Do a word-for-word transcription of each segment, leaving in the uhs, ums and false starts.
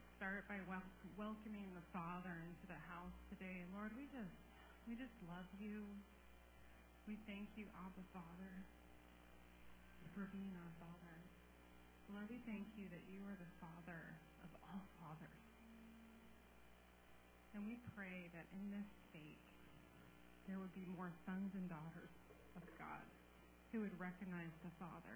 just start by wel- welcoming the Father into the house today. Lord, we just we just love you. We thank you, Abba Father, for being our Father. Lord, we thank you that you are the Father of all fathers. And we pray that in this state there would be more sons and daughters of God who would recognize the Father.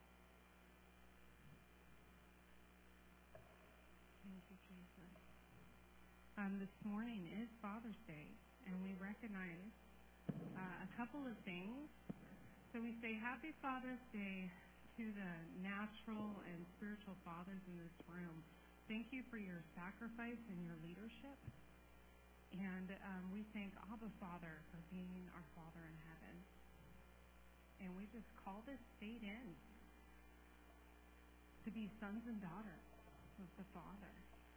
Thank you, Jesus. Um, this morning is Father's Day, and we recognize uh, a couple of things. So we say Happy Father's Day to the natural and spiritual fathers in this room. Thank you for your sacrifice and your leadership. And um, we thank Abba Father for being our Father in heaven. And we just call this state in to be sons and daughters of the Father.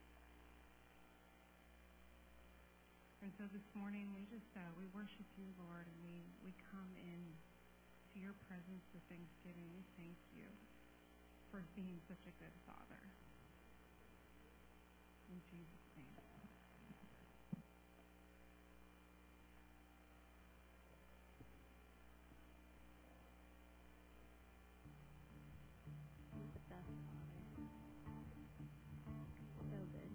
And so this morning we just uh, we worship you, Lord, and we, we come in to your presence with thanksgiving. We thank you for being such a good Father. In Jesus' name. He's the best Father. So good.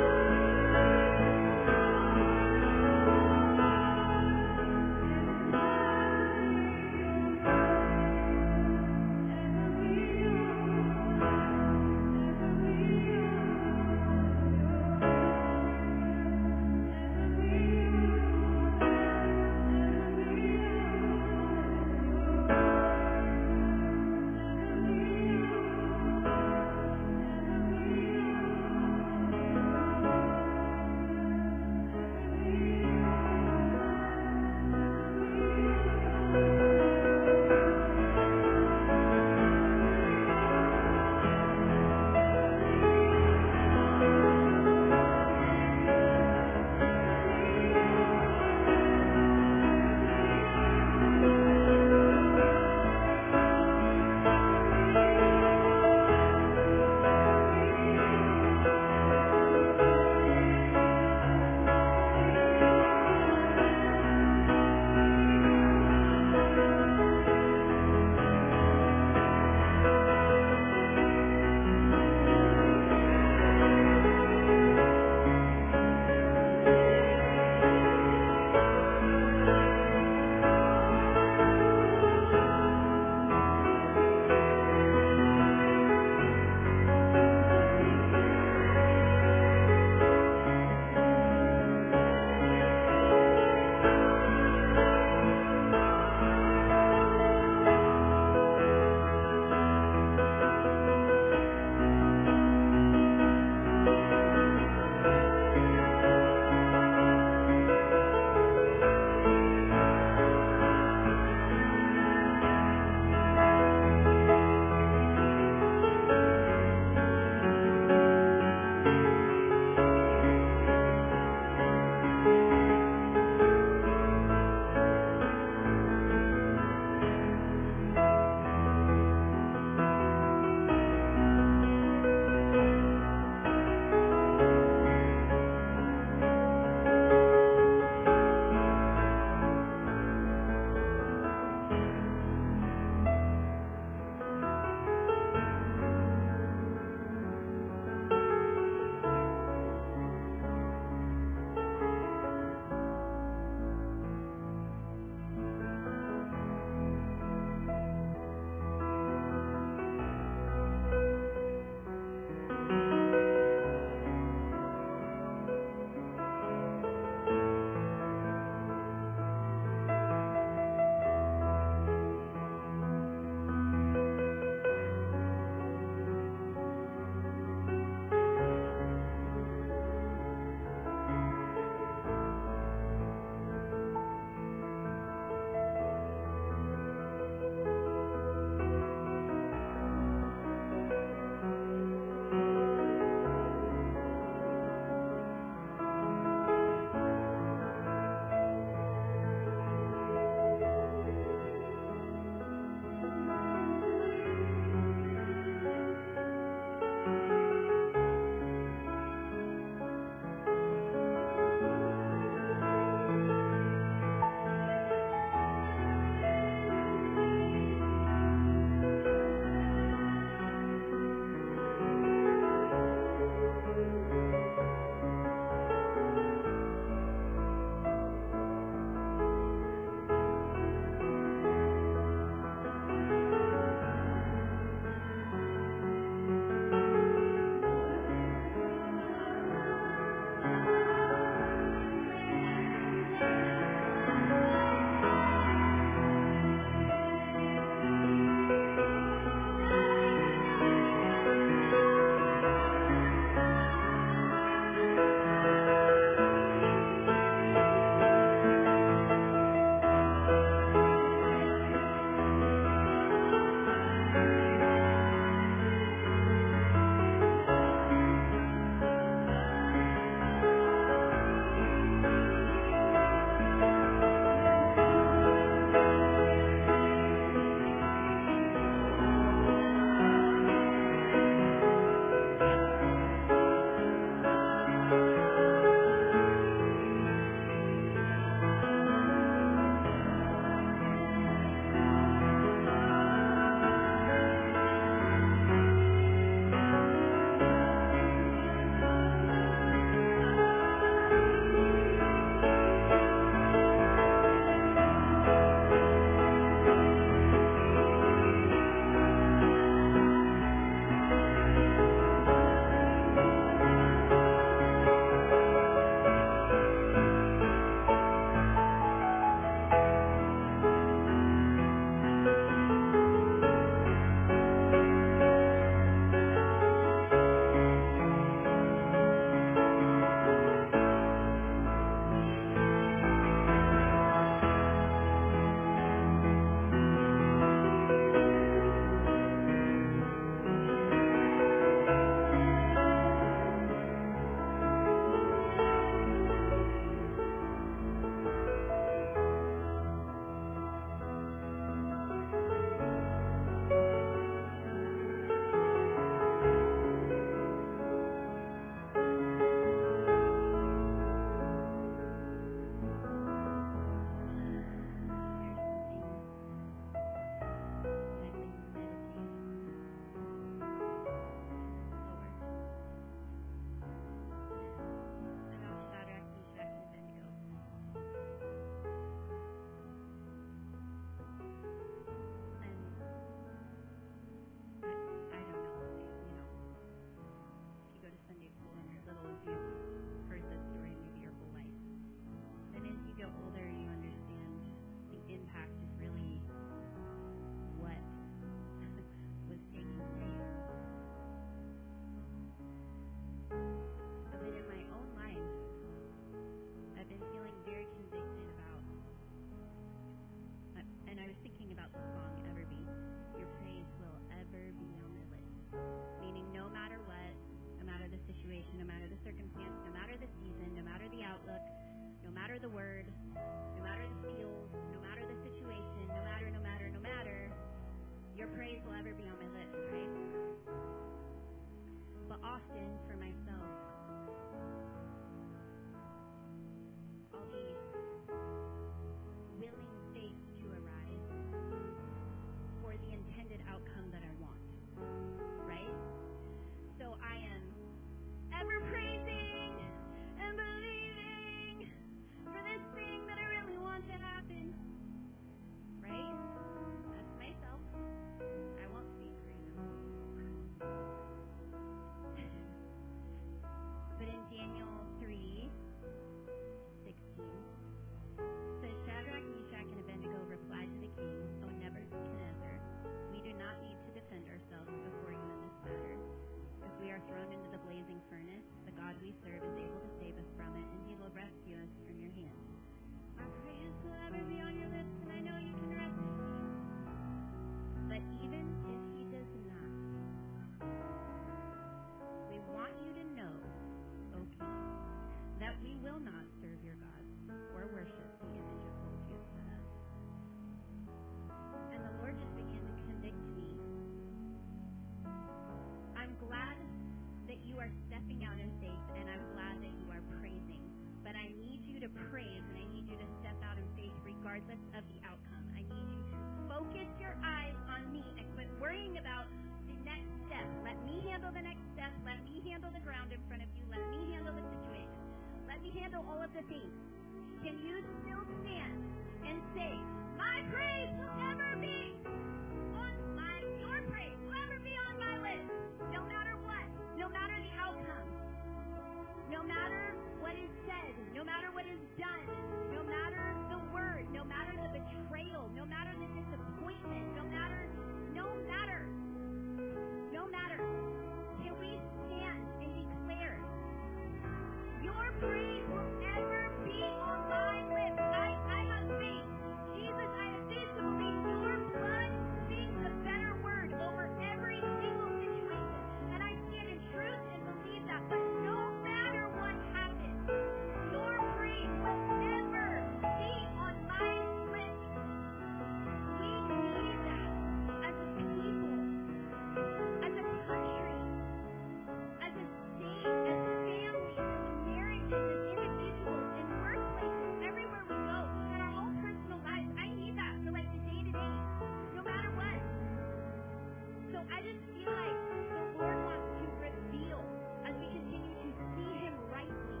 handle the next step. Let me handle the ground in front of you. Let me handle the situation. Let me handle all of the things. Can you still stand and say, my praise will ever be on my, your praise will ever be on my list, no matter what, no matter the outcome, no matter what is said, no matter what is done, no matter the word, no matter the betrayal, no matter the disappointment, no matter, no matter, no matter, can we stand and declare, your praise will ever be on my lips. I, I have faith. Jesus, I have faith to believe your blood speaks a better word over every single situation. And I stand in truth and believe that. But no matter what happens, your praise will ever be on my lips. We need that as a people, as a country, as a state, as families, as marriages, as individuals, in workplaces, everywhere we go, in our own personal lives. I need that for like the day to day, no matter what. So I just feel like the Lord wants to reveal as we continue to see Him rightly.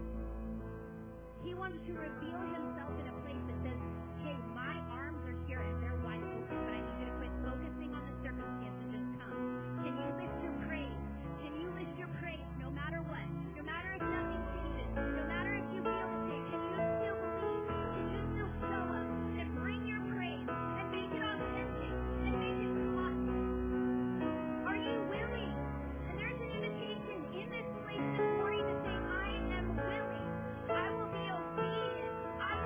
He wants to reveal Himself in a place that says, hey, my arms are here and they're wide open, but I need you to quit focusing on the circumstance and just come. Can you lift your praise? Can you lift your praise no matter what? No matter if nothing changes, no matter if you feel the same, can you still believe? Can you still show up and bring your praise and make it authentic and make it costly? Are you willing? And there's an invitation in this place this morning to say, I am willing. I will be obedient. I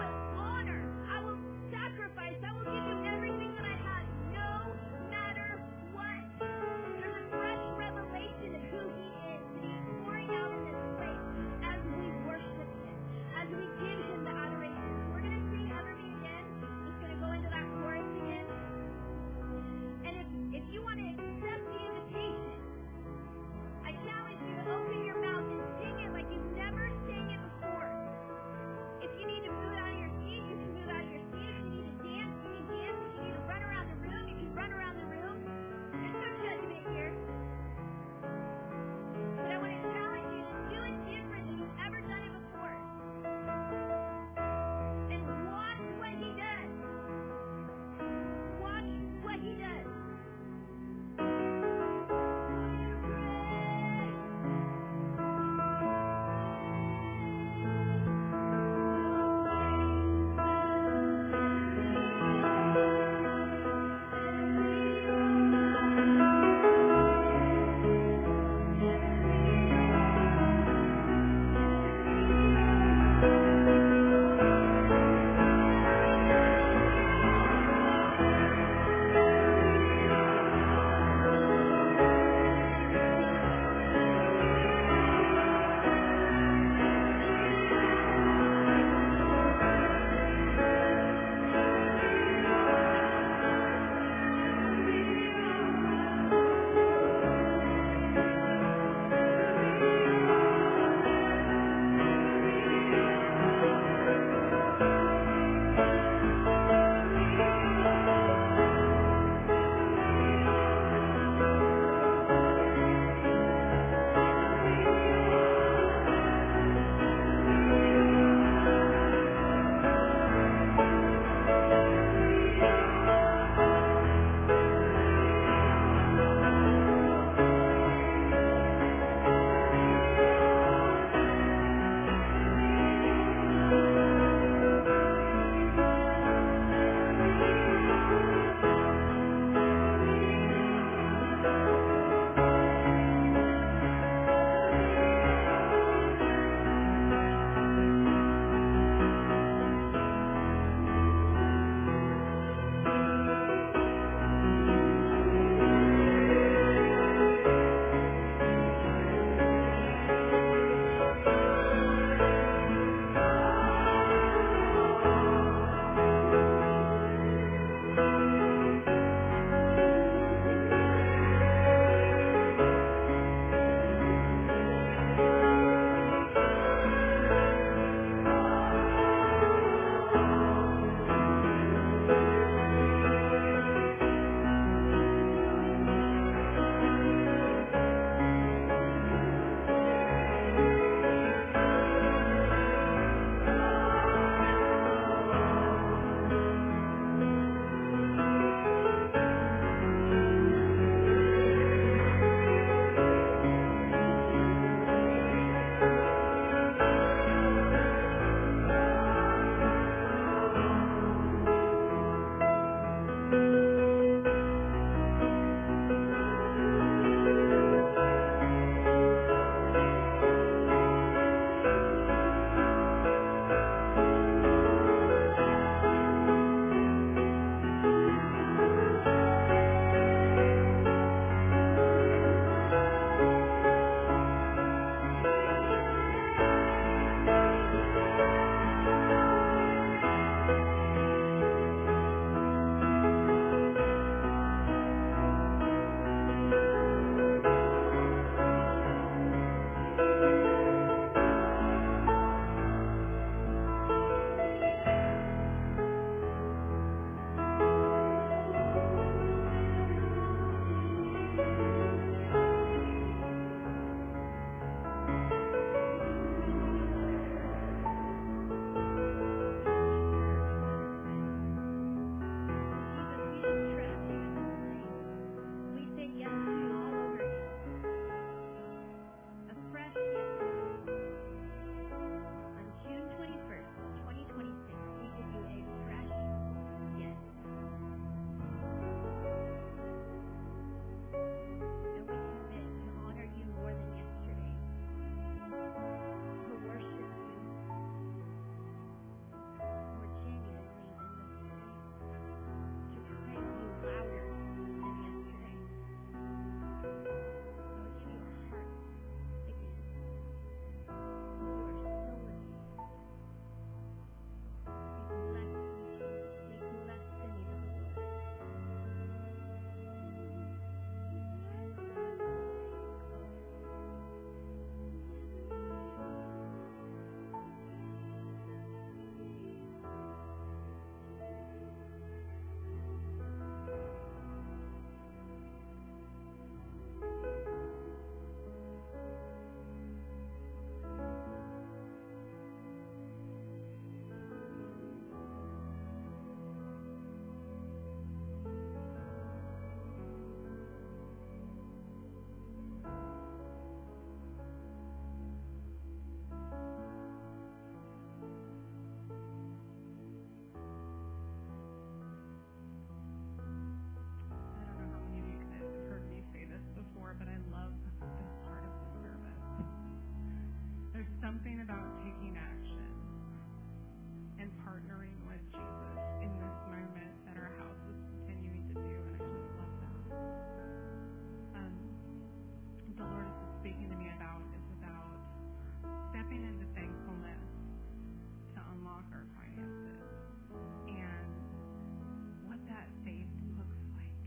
speaking to me about is about stepping into thankfulness to unlock our finances and what that faith looks like.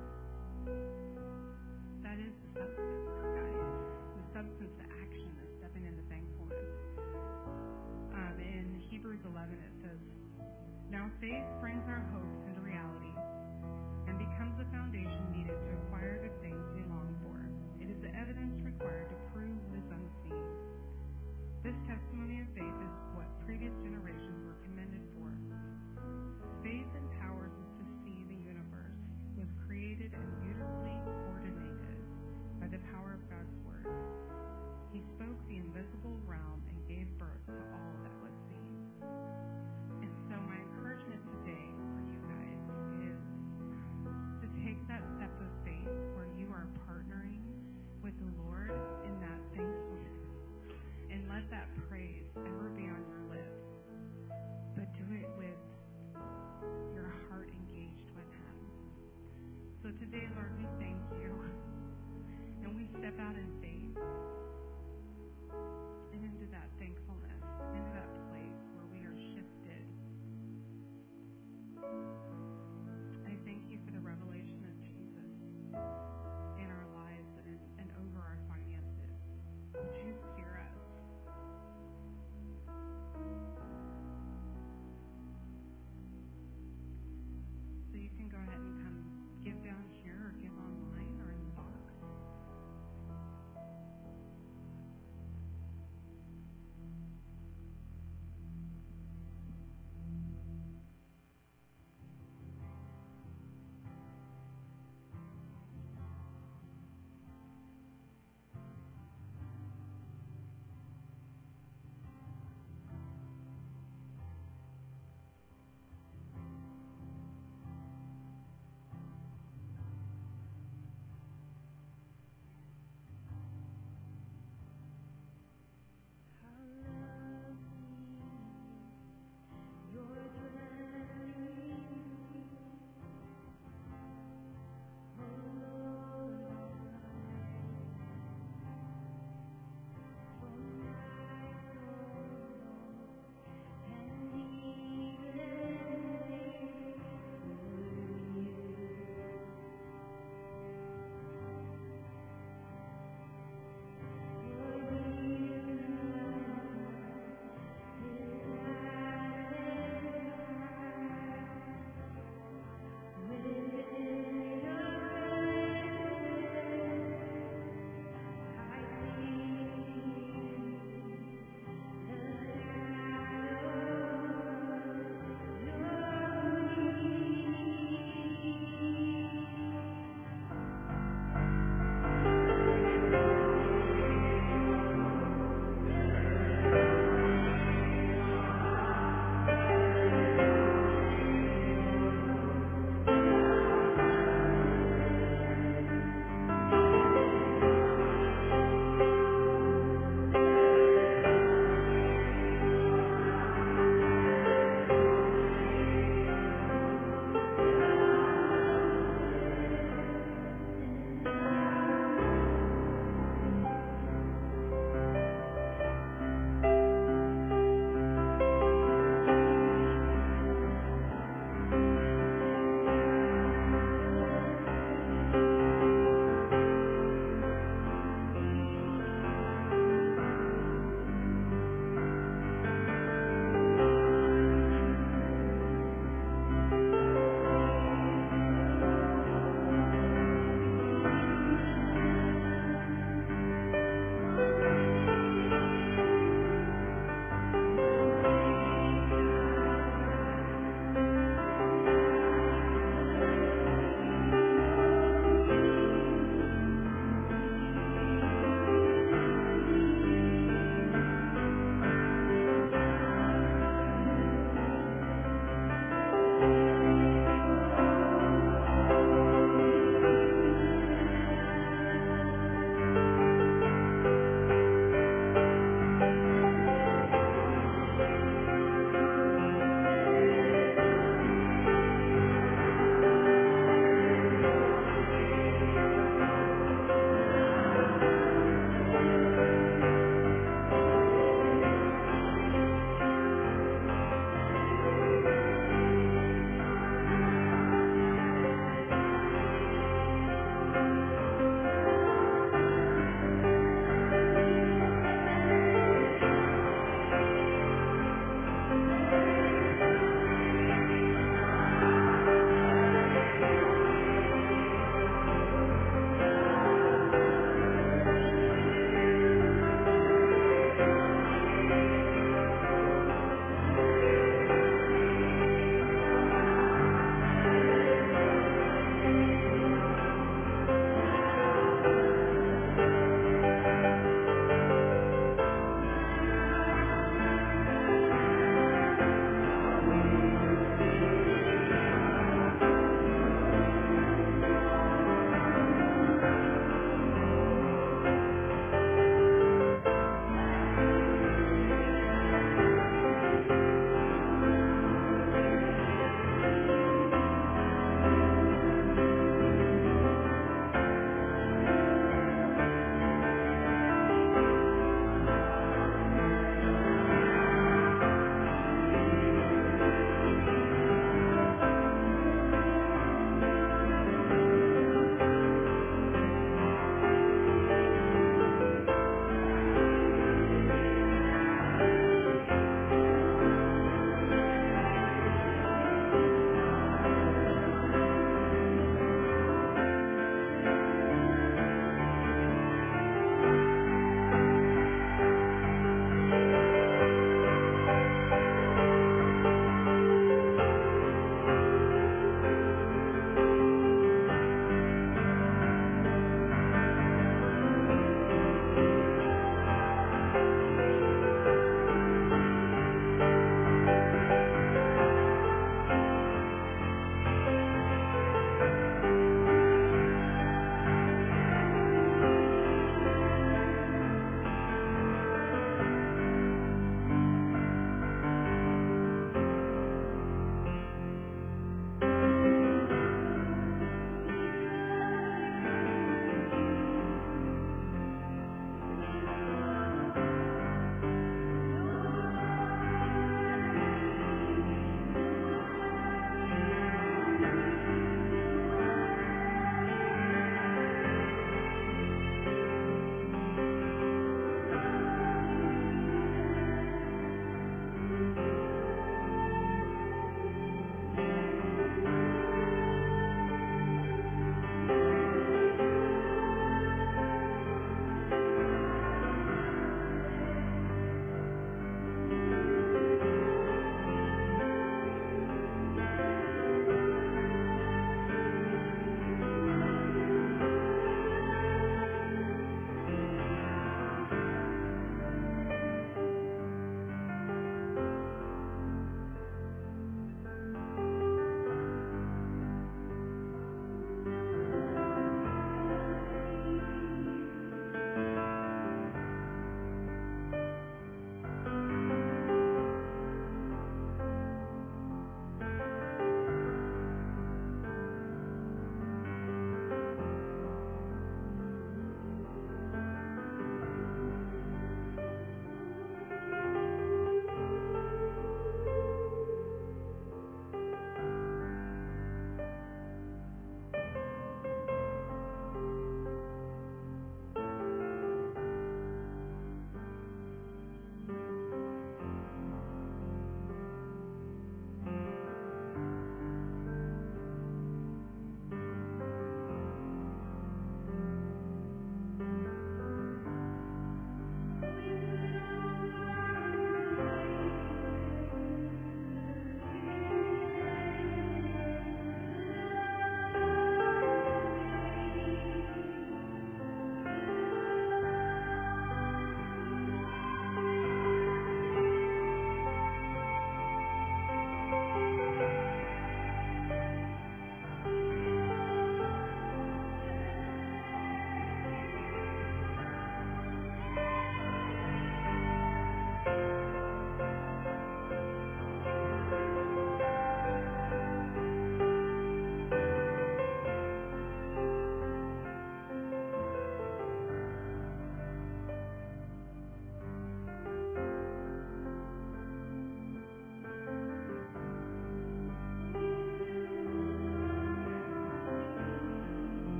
That is the substance, guys. The substance, the action is stepping into thankfulness. Um, in Hebrews eleven it says, "Now faith brings our hopes into reality and becomes the foundation needed to acquire the things we long for. It is the evidence required to prove what is unseen. This testimony of faith is what previous generations were commended for. Faith empowers us to see the universe was created and beautifully coordinated by the power of God's word. He spoke the invisible realm and gave birth to all that was seen." And so my encouragement today for you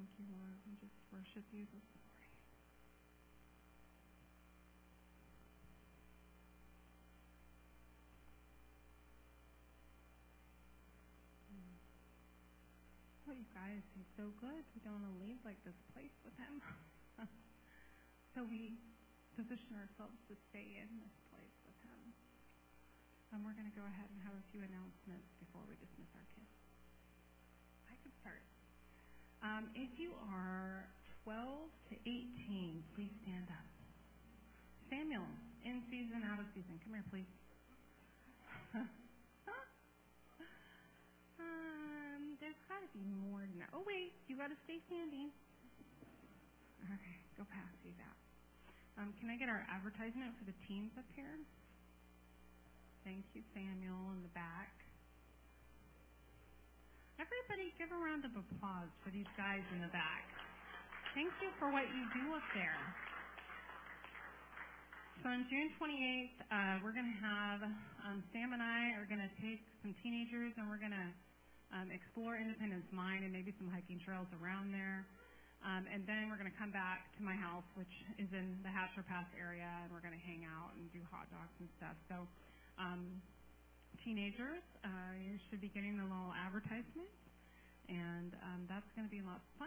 Thank you, Lord. We just worship you this morning. Oh, you guys, he's so good. We don't want to leave like this place with him. So we position ourselves to stay in this place with him. And we're going to go ahead and have a few announcements before we dismiss our kids. I could start. Um, if you are twelve to eighteen, please stand up. Samuel, in season, out of season. Come here, please. um, there's got to be more than that. Oh, wait. You got to stay standing. Okay. Go past you that. Um, can I get our advertisement for the teams up here? Thank you, Samuel, in the back. Everybody give a round of applause for these guys in the back. Thank you for what you do up there. So on June twenty-eighth, uh, we're going to have, um, Sam and I are going to take some teenagers and we're going to um, explore Independence Mine and maybe some hiking trails around there. Um, and then we're going to come back to my house, which is in the Hatcher Pass area, and we're going to hang out and do hot dogs and stuff. So um, teenagers, uh, you should be getting the little advertisement, and um, that's going to be lots of fun.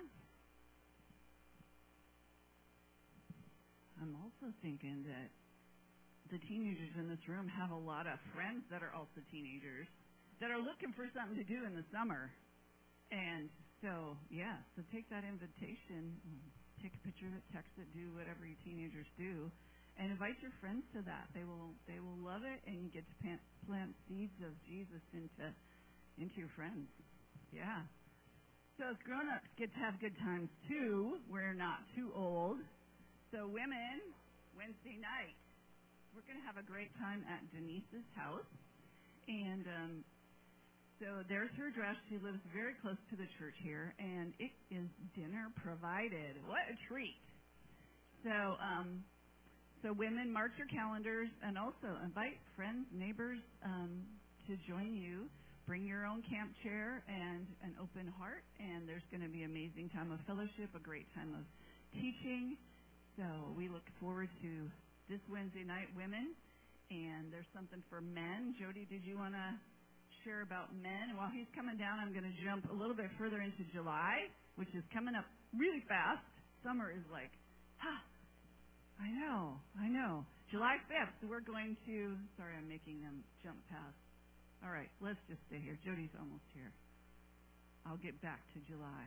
I'm also thinking that the teenagers in this room have a lot of friends that are also teenagers that are looking for something to do in the summer. And so, yeah, so take that invitation, take a picture of it, text it, do whatever you teenagers do, and invite your friends to that. They will they will love it, and you get to plant, plant seeds of Jesus into into your friends. Yeah. So as grown-ups get to have good times, too. We're not too old. So women, Wednesday night, we're going to have a great time at Denise's house. And um, so there's her address. She lives very close to the church here, and it is dinner provided. What a treat. So um, so women, mark your calendars, and also invite friends, neighbors um, to join you. Bring your own camp chair and an open heart, and there's going to be an amazing time of fellowship, a great time of teaching. So we look forward to this Wednesday night, women, and there's something for men. Jody, did you want to share about men? And while he's coming down, I'm going to jump a little bit further into July, which is coming up really fast. Summer is like, ah, I know, I know. July fifth, so we're going to, sorry, I'm making them jump past. All right, let's just stay here. Jody's almost here. I'll get back to July.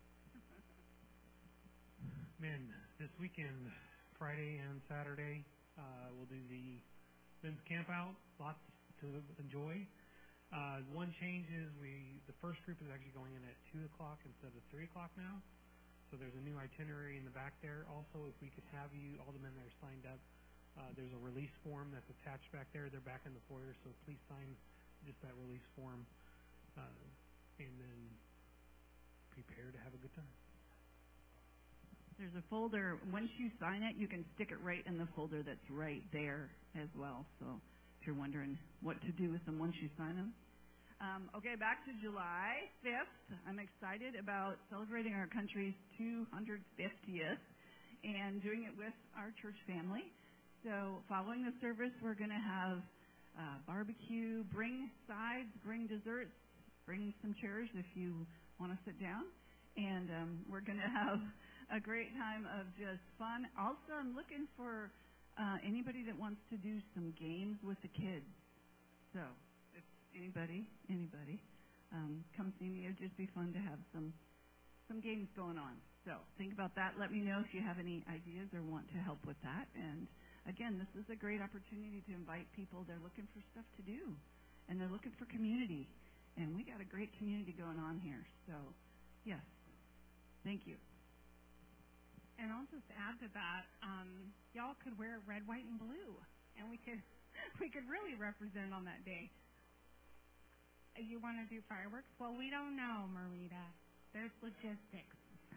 Man, this weekend, Friday and Saturday, uh, we'll do the men's camp out. Lots to enjoy. Uh, one change is we the first group is actually going in at two o'clock instead of three o'clock now. So there's a new itinerary in the back there. Also, if we could have you, all the men that are signed up, uh, there's a release form that's attached back there. They're back in the foyer, so please sign just that release form, uh, and then prepare to have a good time. There's a folder. Once you sign it, you can stick it right in the folder that's right there as well. So if you're wondering what to do with them once you sign them. Um, okay, back to July fifth. I'm excited about celebrating our country's two hundred fiftieth and doing it with our church family. So following the service, we're going to have Uh, barbecue, bring sides, bring desserts, bring some chairs if you want to sit down. And um, we're going to have a great time of just fun. Also, I'm looking for uh, anybody that wants to do some games with the kids. So if anybody, anybody, um, come see me. It would just be fun to have some some games going on. So think about that. Let me know if you have any ideas or want to help with that. And again, this is a great opportunity to invite people. They're looking for stuff to do, and they're looking for community. And we got a great community going on here. So, yes, thank you. And I'll just add to that, um, y'all could wear red, white, and blue, and we could we could really represent on that day. You want to do fireworks? Well, we don't know, Marita. There's logistics.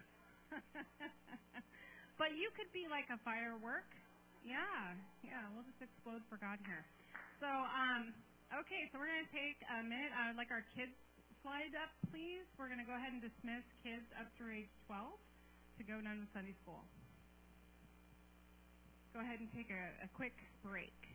But you could be like a firework. Yeah, yeah, we'll just explode for God here. So, um, okay, so we're going to take a minute. I would like our kids slide up, please. We're going to go ahead and dismiss kids up through age twelve to go down to Sunday school. Go ahead and take a, a quick break.